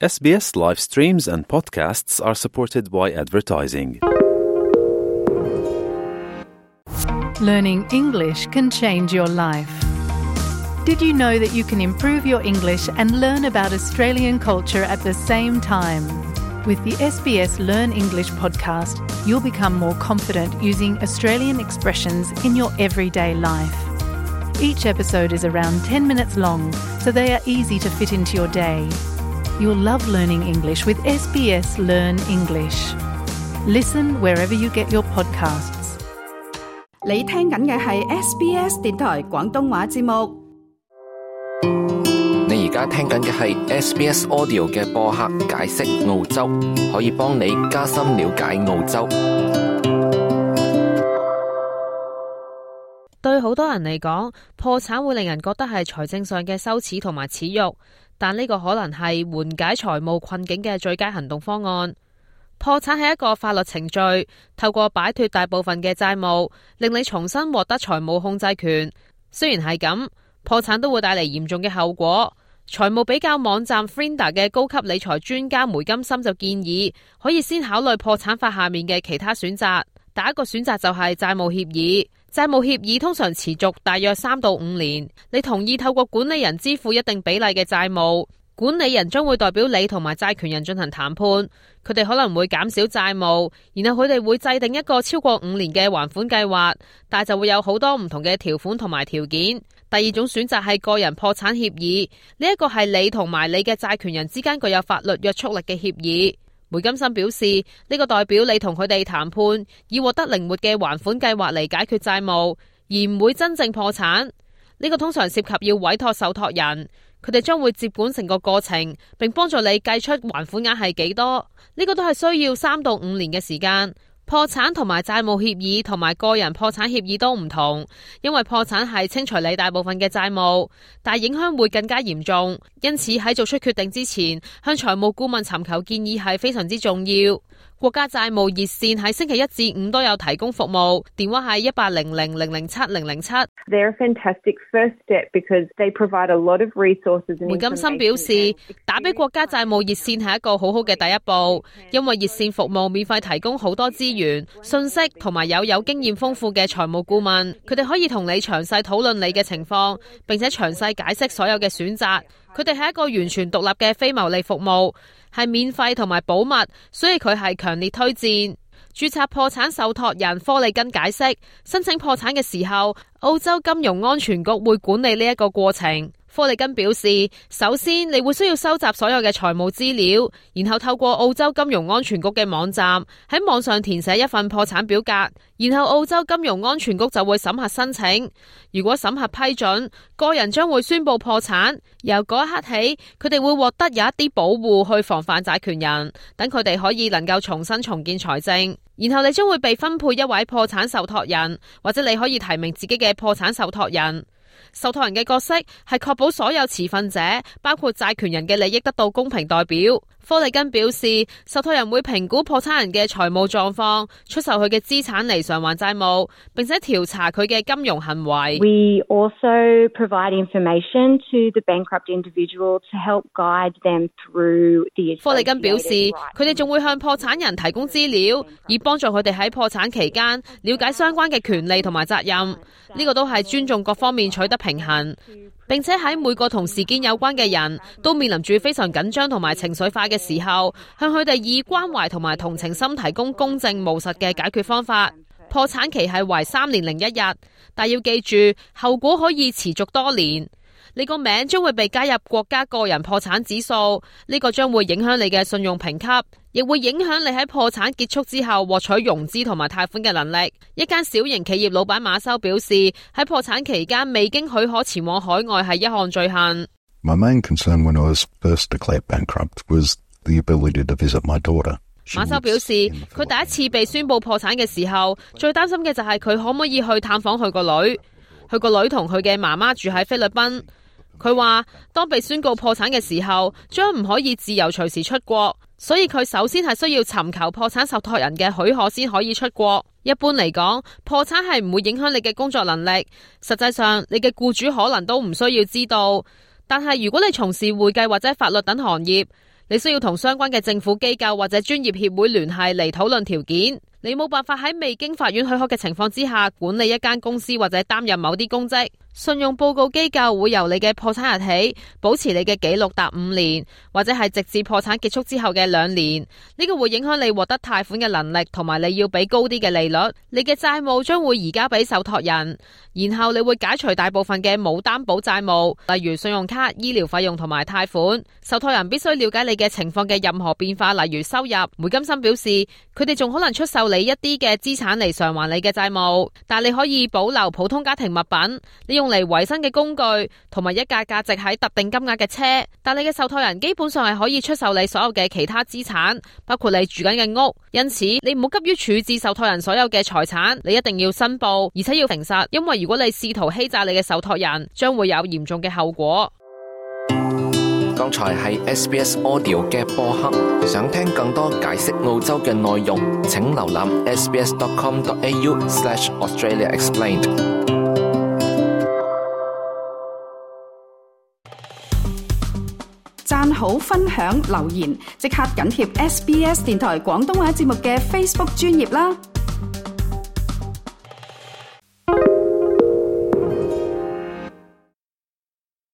SBS live streams and podcasts are supported by advertising. Learning English can change your life. Did you know that you can improve your English and learn about Australian culture at the same time? With the SBS Learn English podcast, you'll become more confident using Australian expressions in your everyday life. Each episode is around 10 minutes long, so they are easy to fit into your day. You'll love learning English with SBS Learn English. Listen wherever you get your podcasts. 你聽緊嘅係 SBS 電台廣東話節目。 你而家聽緊嘅係 SBS Audio 嘅播客解釋澳洲，可以幫你加深了解澳洲。 對好多人嚟講，破產會令人覺得係財政上嘅羞恥同埋恥辱，但呢個可能係緩解財務困境嘅最佳行動方案。破產係一個法律程序，透過擺脫大部分嘅債務，令你重新獲得財務控制權。雖然係咁，破產都會帶嚟嚴重嘅後果。財務比較網站 Finder 嘅高級理財專家梅金森就建議，可以先考慮破產法下面嘅其他選擇。第一個選擇就係債務協議。債務協議通常持續大約3到5年，你同意透過管理人支付一定比例嘅債務，管理人將會代表你同埋債權人進行談判，佢哋可能會減少債務，然後佢哋會制定一個超過5年嘅還款計劃，但就會有好多唔同嘅條款同埋條件。第二種選擇係個人破產協議，呢一個係你同埋你嘅債權人之間具有法律約束力嘅協議。梅金森表示，呢個代表你同佢哋談判，以獲得靈活嘅還款計劃嚟解決債務，而唔會真正破產。呢個通常涉及要委託受託人，佢哋將會接管成個過程，並幫助你計出還款額係幾多。呢個都係需要3到5年嘅時間。破產同埋債務協議同埋個人破產協議都唔同，因為破產係清除你大部分嘅債務，但影響會更加嚴重。因此喺做出決定之前，向財務顧問尋求建議係非常之重要。國家債務熱線喺星期1至5都有提供服務，電話係1800-007-007。 They're a fantastic first step because they provide a lot of resources and information. 梅金森表示，打俾國家債務熱線係一個好好嘅第一步，因為熱線服務免費提供好多資源、信息同埋有經驗豐富嘅財務顧問，佢哋可以同你詳細討論你嘅情況，並且詳細解釋所有嘅選擇。佢哋係一個完全獨立嘅非牟利服務，係免費同埋保密，所以佢係強烈推薦。註冊破產受託人科利根解釋，申請破產嘅時候，澳洲金融安全局會管理呢一個過程。科利根表示，首先你會需要收集所有嘅財務資料，然後透過澳洲金融安全局嘅網站喺網上填寫一份破產表格，然後澳洲金融安全局就會審核申請。如果審核批准，個人將會宣布破產。由嗰一刻起，佢哋會獲得有一啲保護去防範債權人，等佢哋可以能夠重新重建財政。然後你將會被分配一位破產受託人，或者你可以提名自己嘅破產受託人。受託人嘅角色係確保所有持份者，包括債權人嘅利益得到公平代表。科利根表示，受託人會評估破產人嘅財務狀況，出售佢嘅資產嚟償還債務，並且調查佢嘅金融行為。 We also provide information to the bankrupt individual to help guide them through the. 科利根表示，佢哋仲會向破產人提供資料，以幫助佢哋喺破產期間了解相關嘅權利同埋責任。呢個都係尊重各方面取得平衡，並且喺每個同事件有關嘅人都面臨住非常緊張同埋情緒化嘅時候，向佢哋以關懷同埋同情心提供公正務實嘅解決方法。破產期係為3年零1日，但要記住後果可以持續多年。你個名將會被加入國家個人破產指數，呢個將會影響你嘅信用評級，亦會影響你喺破產結束之後獲取融資同埋貸款嘅能力。一間小型企業老闆馬修表示，喺破產期間未經許可前往海外係一項罪行。 My main concern when I was first declared bankrupt was the ability to visit my daughter. 馬修表示，佢第一次被宣布破產嘅時候，最擔心嘅就係佢可唔可以去探訪佢個女。佢個女同佢嘅媽媽住喺菲律賓。佢話，當被宣告破產嘅時候，將唔可以自由隨時出國，所以佢首先係需要尋求破產受託人嘅許可先可以出國。一般嚟講，破產係唔會影響你嘅工作能力，實際上你嘅僱主可能都唔需要知道。但係如果你從事會計或者法律等行業， 你需要同相關嘅政府機構或者專業協會聯繫嚟討論條件。你冇辦法喺未經法院許可嘅情況之下管理一間公司或者擔任某啲公職。信用報告機構會由你嘅破產日起保持你嘅記錄達5年，或者係直至破產結束之後嘅2年。呢個會影響你獲得貸款嘅能力，同埋你要俾高啲嘅利率。你嘅債務將會移交俾受託人，然後你會解除大部分嘅冇擔保債務，例如信用卡、醫療費用同埋貸款。受託人必須了解你嘅情況嘅任何變化，例如收入。梅金森表示，佢哋仲可能出售你一啲嘅資產嚟償還你嘅債務，但你可以保留普通家庭物品，你用嚟維生嘅工具，同埋一架價值喺特定金額嘅車。但你嘅受託人基本上係可以出售你所有嘅其他資產，包括你住緊嘅屋。因此，你唔好急於處置受託人所有嘅財產，你一定要申報，而且要誠實，因為如果你試圖欺詐你嘅受託人，將會有嚴重嘅後果。 剛才係 SBS Audio 嘅播客，想聽更多解釋澳洲嘅內容，請瀏覽 sbs.com.au/Australia Explained。 讚好、分享、留言，即刻緊貼SBS 電台廣東話節目嘅 Facebook 專頁啦！